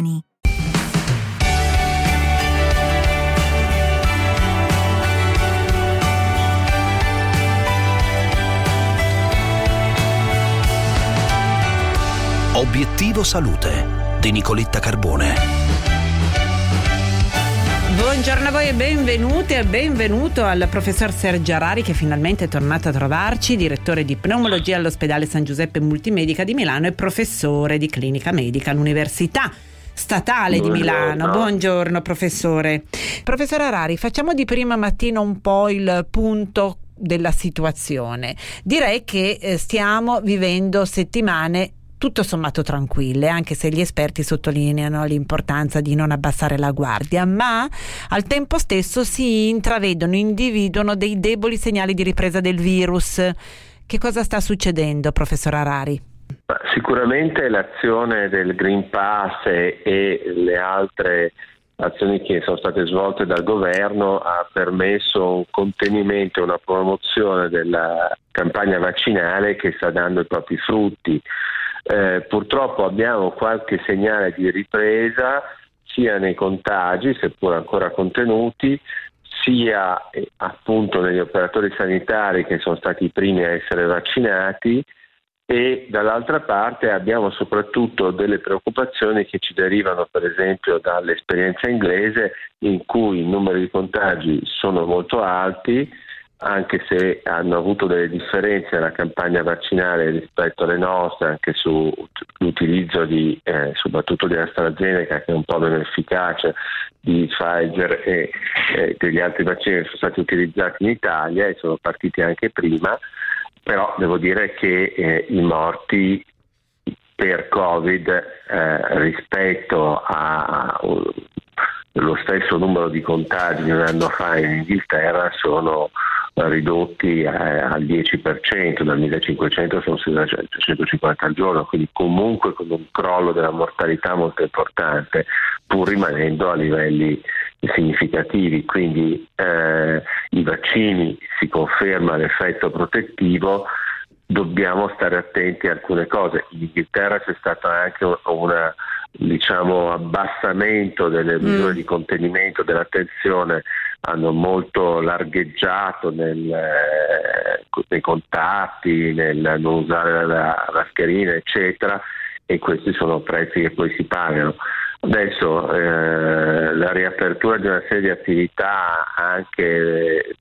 giovani. Obiettivo Salute di Nicoletta Carbone. Buongiorno a voi e benvenuti e benvenuto al professor Sergio Arari, che finalmente è tornato a trovarci, direttore di pneumologia all'ospedale San Giuseppe Multimedica di Milano e professore di clinica medica all'Università Statale di Milano. Buongiorno professore. Professor Arari, facciamo di prima mattina un po' il punto della situazione. Direi che stiamo vivendo settimane tutto sommato tranquille, anche se gli esperti sottolineano l'importanza di non abbassare la guardia, ma al tempo stesso si individuano dei deboli segnali di ripresa del virus. Che cosa sta succedendo, professor Arari? Sicuramente l'azione del Green Pass e le altre azioni che sono state svolte dal governo ha permesso un contenimento e una promozione della campagna vaccinale che sta dando i propri frutti. Purtroppo abbiamo qualche segnale di ripresa sia nei contagi, seppur ancora contenuti, sia appunto negli operatori sanitari che sono stati i primi a essere vaccinati, e dall'altra parte abbiamo soprattutto delle preoccupazioni che ci derivano per esempio dall'esperienza inglese, in cui i numeri di contagi sono molto alti, anche se hanno avuto delle differenze nella campagna vaccinale rispetto alle nostre, anche sull'utilizzo di soprattutto di AstraZeneca, che è un po' meno efficace, di Pfizer e degli altri vaccini che sono stati utilizzati in Italia e sono partiti anche prima. Però devo dire che i morti per Covid rispetto allo stesso numero di contagi di un anno fa in Inghilterra sono ridotti al 10%, dal 1500 sono 650 al giorno, quindi comunque con un crollo della mortalità molto importante, pur rimanendo a livelli significativi. Quindi i vaccini, si conferma l'effetto protettivo, dobbiamo stare attenti a alcune cose. In Inghilterra c'è stato anche un abbassamento delle misure di contenimento dell'attenzione, hanno molto largheggiato nei contatti, nel non usare la mascherina, eccetera, e questi sono prezzi che poi si pagano. Adesso la riapertura di una serie di attività anche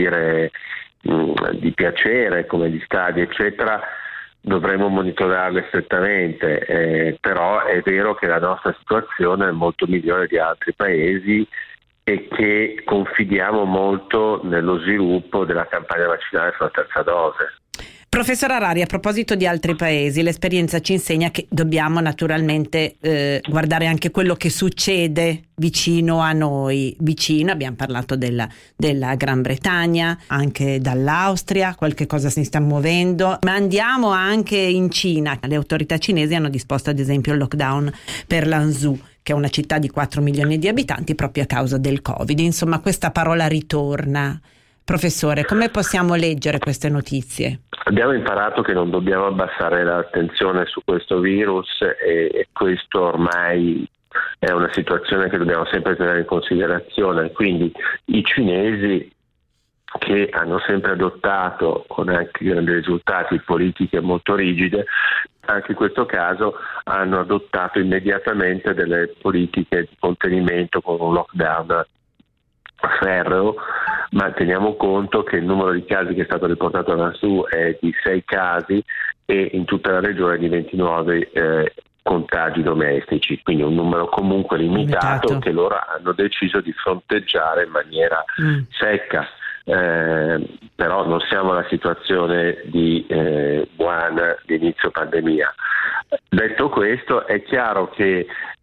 di piacere, come gli stadi eccetera, dovremo monitorarle strettamente, però è vero che la nostra situazione è molto migliore di altri paesi e che confidiamo molto nello sviluppo della campagna vaccinale sulla terza dose. Professor Arari, a proposito di altri paesi, l'esperienza ci insegna che dobbiamo naturalmente guardare anche quello che succede vicino a noi. Vicino, abbiamo parlato della Gran Bretagna, anche dall'Austria, qualche cosa si sta muovendo, ma andiamo anche in Cina. Le autorità cinesi hanno disposto ad esempio il lockdown per Lanzhou, che è una città di 4 milioni di abitanti, proprio a causa del Covid. Insomma, questa parola ritorna. Professore, come possiamo leggere queste notizie? Abbiamo imparato che non dobbiamo abbassare l'attenzione su questo virus e questo ormai è una situazione che dobbiamo sempre tenere in considerazione. Quindi i cinesi, che hanno sempre adottato con anche grandi risultati politiche molto rigide, anche in questo caso hanno adottato immediatamente delle politiche di contenimento con un lockdown ferreo, ma teniamo conto che il numero di casi che è stato riportato lassù è di 6 casi e in tutta la regione di 29 contagi domestici, quindi un numero comunque limitato che loro hanno deciso di fronteggiare in maniera secca. Però non siamo alla situazione di Wuhan di inizio pandemia. Detto questo, è chiaro che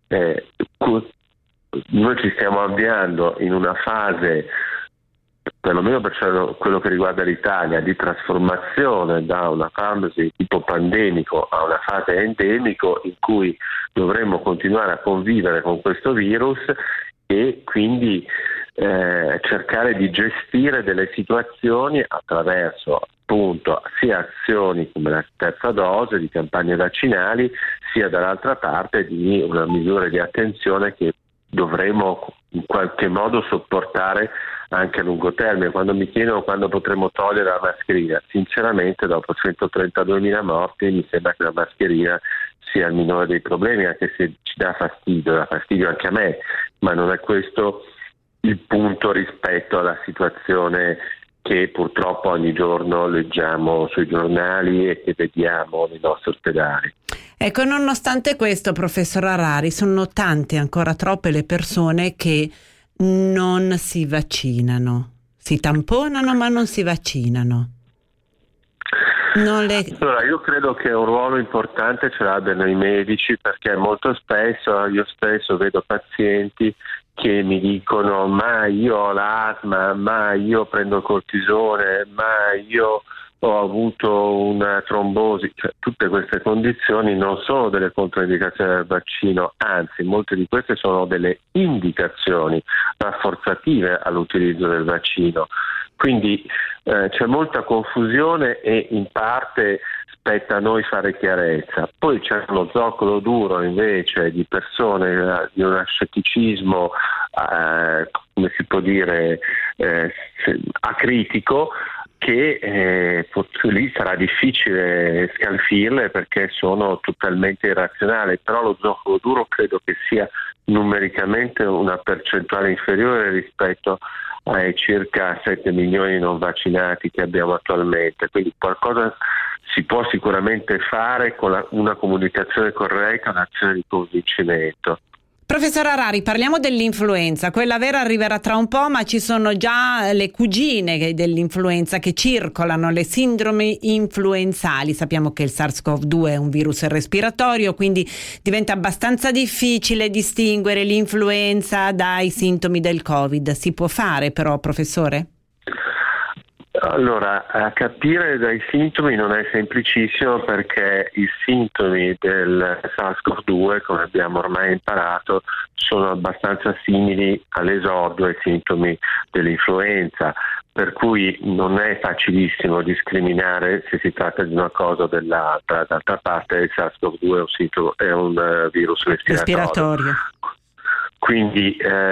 noi ci stiamo avviando in una fase, perlomeno per quello che riguarda l'Italia, di trasformazione da una fase tipo pandemico a una fase endemico, in cui dovremmo continuare a convivere con questo virus e quindi cercare di gestire delle situazioni attraverso appunto sia azioni come la terza dose di campagne vaccinali, sia dall'altra parte di una misura di attenzione che dovremo in qualche modo sopportare anche a lungo termine. Quando mi chiedono quando potremo togliere la mascherina, sinceramente dopo 132.000 morti mi sembra che la mascherina sia il minore dei problemi, anche se ci dà fastidio anche a me, ma non è questo il punto rispetto alla situazione che purtroppo ogni giorno leggiamo sui giornali e che vediamo nei nostri ospedali. Ecco, nonostante questo, professor Harari, sono tante, ancora troppe le persone che non si vaccinano, si tamponano ma non si vaccinano. Allora, io credo che un ruolo importante ce l'abbiano i medici, perché molto spesso io stesso vedo pazienti che mi dicono ma io ho l'asma, ma io prendo il cortisone, ma io ho avuto una trombosi, cioè, tutte queste condizioni non sono delle controindicazioni del vaccino, anzi molte di queste sono delle indicazioni rafforzative all'utilizzo del vaccino. Quindi c'è molta confusione e in parte spetta a noi fare chiarezza. Poi c'è uno zoccolo duro invece di persone di uno scetticismo, come si può dire, acritico, che lì sarà difficile scalfirle perché sono totalmente irrazionali, però lo zoccolo duro credo che sia numericamente una percentuale inferiore rispetto ai circa 7 milioni di non vaccinati che abbiamo attualmente, quindi qualcosa si può sicuramente fare con una comunicazione corretta, un'azione di convincimento. Professor Harari, parliamo dell'influenza. Quella vera arriverà tra un po', ma ci sono già le cugine dell'influenza che circolano, le sindromi influenzali. Sappiamo che il SARS-CoV-2 è un virus respiratorio, quindi diventa abbastanza difficile distinguere l'influenza dai sintomi del Covid. Si può fare però, professore? Allora, a capire dai sintomi non è semplicissimo, perché i sintomi del SARS-CoV-2, come abbiamo ormai imparato, sono abbastanza simili all'esordio ai sintomi dell'influenza, per cui non è facilissimo discriminare se si tratta di una cosa o dell'altra. D'altra parte il SARS-CoV-2 è un virus respiratorio. Quindi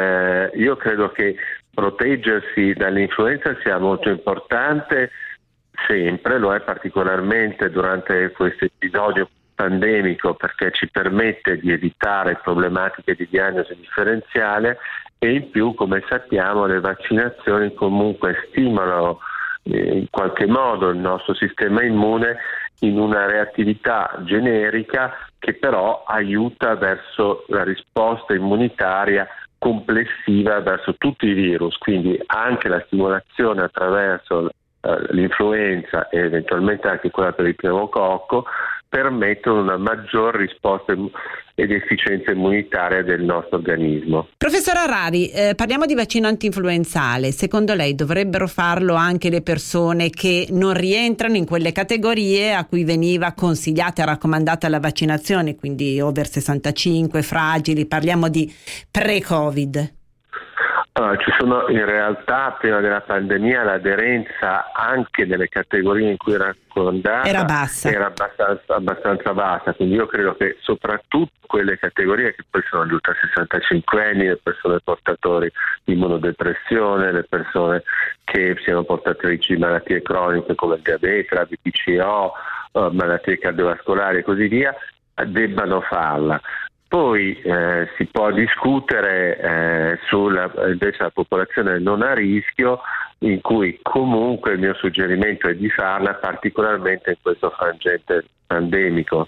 io credo che proteggersi dall'influenza sia molto importante sempre, lo è particolarmente durante questo episodio pandemico, perché ci permette di evitare problematiche di diagnosi differenziale e in più, come sappiamo, le vaccinazioni comunque stimolano in qualche modo il nostro sistema immune in una reattività generica che però aiuta verso la risposta immunitaria complessiva verso tutti i virus, quindi anche la stimolazione attraverso l'influenza e eventualmente anche quella per il pneumococco permettono una maggior risposta ed efficienza immunitaria del nostro organismo. Professor Harari, parliamo di vaccino antinfluenzale. Secondo lei dovrebbero farlo anche le persone che non rientrano in quelle categorie a cui veniva consigliata e raccomandata la vaccinazione, quindi over 65, fragili, parliamo di pre-Covid? Allora, ci sono in realtà prima della pandemia l'aderenza anche nelle categorie in cui era raccomandata era abbastanza bassa, quindi io credo che soprattutto quelle categorie che poi sono gli ultra 65 anni, le persone portatori di immunodepressione, le persone che siano portatrici di malattie croniche come il diabete, la BPCO, malattie cardiovascolari e così via, debbano farla. Poi si può discutere invece la popolazione non a rischio, in cui comunque il mio suggerimento è di farla, particolarmente in questo frangente pandemico.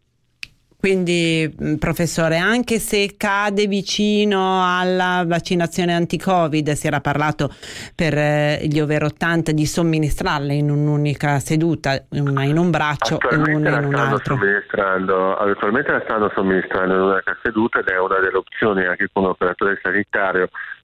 Quindi, professore, anche se cade vicino alla vaccinazione anti-Covid, si era parlato per gli over 80 di somministrarle in un'unica seduta, una in un braccio e una in un altro. Attualmente la stanno somministrando in un'unica seduta ed è una delle opzioni anche come operatore sanitario.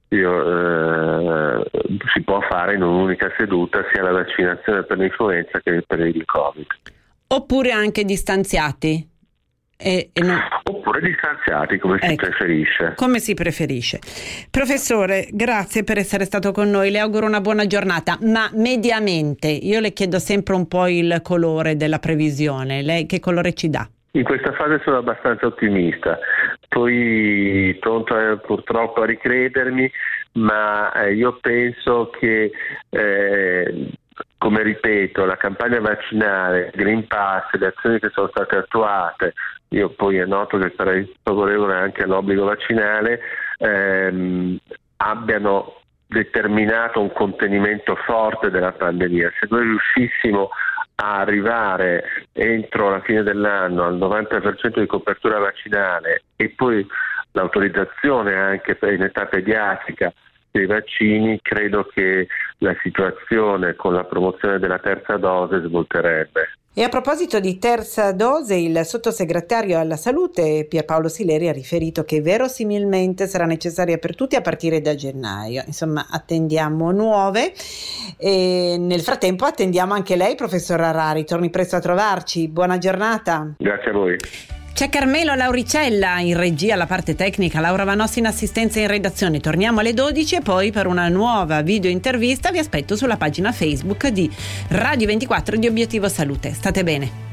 Si può fare in un'unica seduta sia la vaccinazione per l'influenza che per il Covid. Oppure anche distanziati? Oppure distanziati, come si preferisce. Come si preferisce. Professore, grazie per essere stato con noi, le auguro una buona giornata, ma mediamente io le chiedo sempre un po' il colore della previsione, lei che colore ci dà? In questa fase sono abbastanza ottimista, poi pronto purtroppo a ricredermi, ma io penso che come ripeto, la campagna vaccinale, Green Pass, le azioni che sono state attuate, io poi è noto che sarei favorevole anche all'obbligo vaccinale, abbiano determinato un contenimento forte della pandemia. Se noi riuscissimo a arrivare entro la fine dell'anno al 90% di copertura vaccinale e poi l'autorizzazione anche in età pediatrica dei vaccini, credo che la situazione con la promozione della terza dose svolterebbe. E a proposito di terza dose, il sottosegretario alla salute Pierpaolo Sileri ha riferito che verosimilmente sarà necessaria per tutti a partire da gennaio. Insomma, attendiamo nuove e nel frattempo attendiamo anche lei, professor Arari. Torni presto a trovarci. Buona giornata. Grazie a voi. C'è Carmelo Lauricella in regia, alla parte tecnica, Laura Vanossi in assistenza e in redazione. Torniamo alle 12 e poi per una nuova video intervista vi aspetto sulla pagina Facebook di Radio 24 di Obiettivo Salute. State bene.